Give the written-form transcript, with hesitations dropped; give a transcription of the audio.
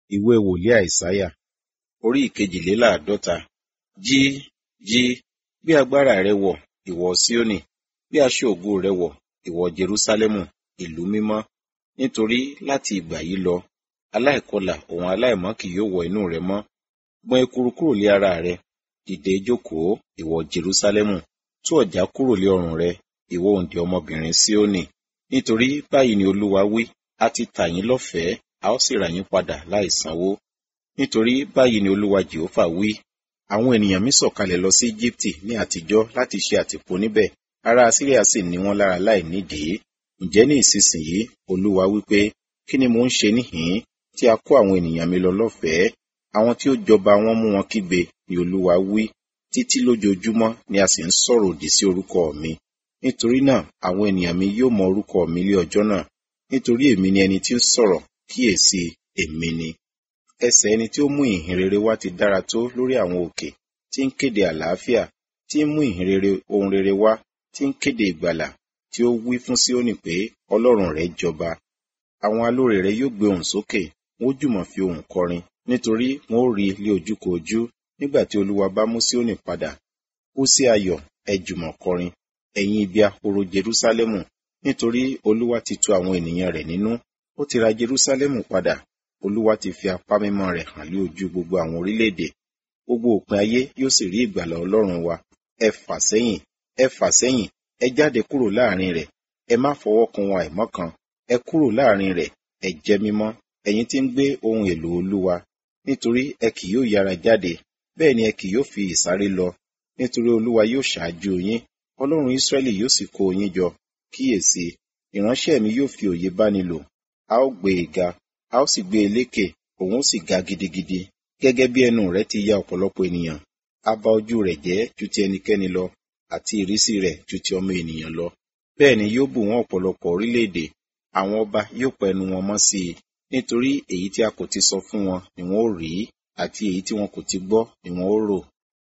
Ìwé wòlíì Àìsáyà, orí ìkejìléláàádọ́ta. Jí, jí, gbé agbára rẹ wọ̀, ìwọ Síónì, gbé aṣọ ògo rẹ wọ̀, ìwọ Jerúsálẹ́mù, ìlú mímọ́. Nítorí láti ìgbà yìí lọ, aláìkọlà òun aláìmọ́ kì yóò wọ inú rẹ mọ́. Gbọ̀n ekuru kúrò lé ara rẹ, dìde jókòó, ìwọ Jerúsálẹ́mù, tú ọ̀já kúrò lé ọrùn rẹ, ìwọ òǹdè ọmọbìnrin Síónì. Nítorí báyìí ni Olúwa wí, a ti tà yín lọ́fẹ̀ẹ́, a ó sì rà yín padà láì sanwó. Nítorí báyìí ni Olúwa Jèhófà wí, àwọn ènìyàn mi sọ̀kalẹ̀ lọ sí Égíptì ní àtijọ́ láti ṣe àtìpó níbẹ̀, ará Asiria sì ní wọ́n lára láì nídìí. Ǹjẹ́ ní ìsinsìnyí Olúwa wí pé, kí ni mo ń ṣe níhìn-ín tí a kó àwọn ènìyàn mi lọ lọ́fẹ̀ẹ́? Àwọn tí ó jọba wọn mú wọn kígbe, ni Olúwa wí, títí lójoojúmọ́ ni a sì ń sọ̀rọ̀ òdì sí orúkọ mi. Nítorí náà àwọn ènìyàn mi yóò mọ orúkọ mi lé ọjọ́ náà, nítorí èmi ni ẹni tí ó sọ̀rọ̀, kíyèsí, èmi ni. Ẹsẹ̀ ẹni tí ó mú ìhìn rere wá ti dára tó lórí àwọn òkè, tí ń kéde àlàáfíà, tí ń mú ìhìn rere ohun rere wá, tí ń kéde ìgbàlà, tí ó wí fún Síónì pé Ọlọ́run rẹ̀ jọba. Àwọn alóre rẹ̀ yóò gbé ohùn sókè, wọn ó jùmọ̀ fi ohùn kọrin, nítorí wọn ó rí lé ojúkoojú nígbà tí Olúwa bá mú Síónì padà. Hú sí ayọ̀, ẹ jùmọ̀ kọrin, ẹ̀yin ibi ahoro Jerúsálẹ́mù, nítorí Olúwa ti tu àwọn ènìyàn rẹ̀ nínú, ó ti ra Jerúsálẹ́mù padà. Olúwa ti fi apá mímọ́ rẹ̀ hàn lé ojú gbogbo àwọn orílẹ̀-èdè. Gbogbo òpin ayé yóò sì rí ìgbàlà Ọlọ́run wa. Ẹ fà sẹ́yìn, ẹ fà sẹ́yìn, ẹ jáde kúrò láàrin rẹ̀, ẹ má fọwọ́ kan ohun àìmọ́ kan, ẹ kúrò láàrin rẹ̀, ẹ jẹ́ mímọ́, ẹ̀yin tí ń gbé ohun èlò Olúwa. Nítorí ẹ kì yóò yára jáde, bẹ́ẹ̀ ni ẹ kì yóò fi ìsáré lọ, nítorí Olúwa yóò ṣáájú yín, Ọlọ́run Ísírẹ́lì yóò sì kó yín jọ. Kíyèsí, ìránṣẹ́ mi yóò fi òye báni lò, a ó gbé e ga, a ó sì gbé e lékè, òun ó sì ga gidigidi. Gẹ́gẹ́ bí ẹnu rẹ̀ ti ya ọ̀pọ̀lọpọ̀ ènìyàn, a ba ojú rẹ̀ jẹ́ ju ti ẹnikẹ́ni lọ, àti ìrísí rẹ̀ ju ti ọmọ ènìyàn lọ. Bẹ́ẹ̀ ni yóò bù wọ́n ọ̀pọ̀lọpọ̀ orílẹ̀-èdè, àwọn ọba yóò pa ẹnu wọn mọ́ sí i. Nítorí èyí tí a kò ti sọ fún wọn ni wọn ó rí, àti èyí tí wọn kò ti gbọ́ ni wọn ó rò.